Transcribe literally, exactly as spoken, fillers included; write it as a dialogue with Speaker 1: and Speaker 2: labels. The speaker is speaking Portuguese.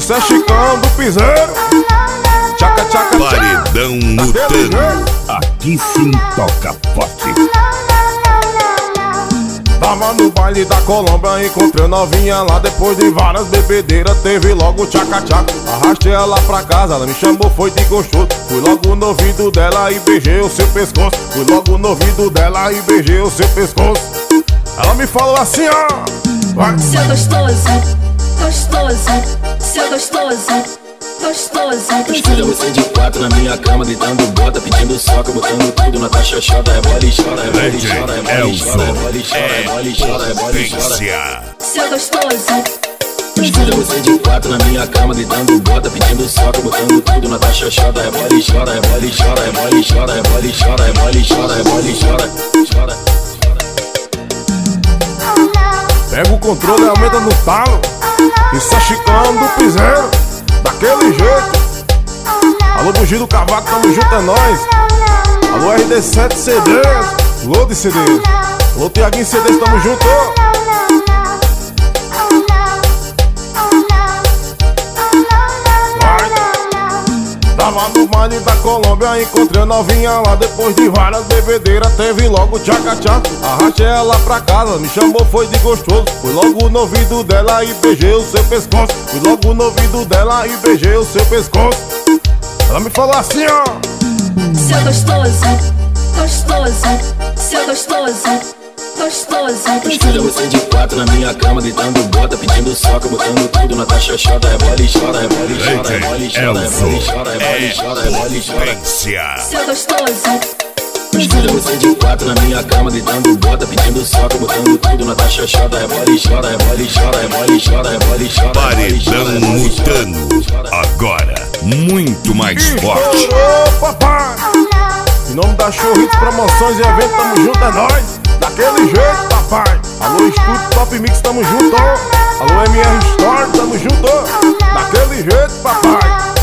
Speaker 1: Isso é Chicão do Piseiro. Tchaca, tchaca,
Speaker 2: Paredão Mutano.
Speaker 3: Aqui sim toca forte.
Speaker 1: Tava no baile da Colômbia, encontrei novinha lá. Depois de várias bebedeiras, teve logo tchaca-tchaca. Arrastei ela pra casa, ela me chamou, foi de gostoso. Fui logo no ouvido dela e beijei o seu pescoço. Fui logo no ouvido dela e beijei o seu pescoço. Ela me falou assim, ó: vai.
Speaker 4: Seu gostoso, gostoso, seu gostoso, gostoso.
Speaker 5: Escolha você de quatro na minha cama, gritando bota, pedindo soca, botando tudo na taxa chota. É bola e chora, é bola e chora, é bola e chora, é bola e chora, é bola e chora, é bola e chora.
Speaker 4: Seu gostoso.
Speaker 5: Escolha você de quatro na minha cama, gritando bota, pedindo soca, botando tudo na taxa chota. É bola e chora, é bola e chora, é bola e chora, é bola e chora, é bola e chora, é bola e chora, chora.
Speaker 1: Pega o controle e aumenta no talo. Isso é Chicão do Piseiro, daquele jeito. Alô, Bugi do Cavaco, tamo junto, é nóis. Alô, R D sete C Ds, Alô de C Ds. Alô, Tiaguinho C Ds, tamo junto. Tava no baile da Colômbia, encontrei a novinha lá. Depois de várias bebedeiras, teve logo tchaca-tchaca. Arrastei ela pra casa, me chamou, foi de gostoso. Fui logo no ouvido dela e beijei o seu pescoço. Fui logo no ouvido dela e beijei o seu pescoço. Ela me falou assim, ó:
Speaker 4: Seu gostoso, gostoso, seu gostoso, gostoso.
Speaker 5: Escolha você de quatro na minha cama, gritando bota, pedindo soca, botando tudo na taxa chota. É bola e chora, é bola e chora, é bola e chora, é bola e chora, é bola e chora, é bola e chora.
Speaker 4: Seu gostoso.
Speaker 5: Escolha você de quatro na minha cama, gritando bota, pedindo soca, botando tudo na taxa chota. É bola e chora, é bola e chora, é bola e chora, é bola e chora.
Speaker 2: Paredão Mutano. Agora, muito mais forte.
Speaker 1: Estourou, papai. Em nome da Chorritos Promoções e Eventos, tamo junto, é nóis. Daquele jeito, papai. Alô, Estúdio Top Mix, tamo junto. Alô, M R Store, tamo junto. Daquele jeito, papai.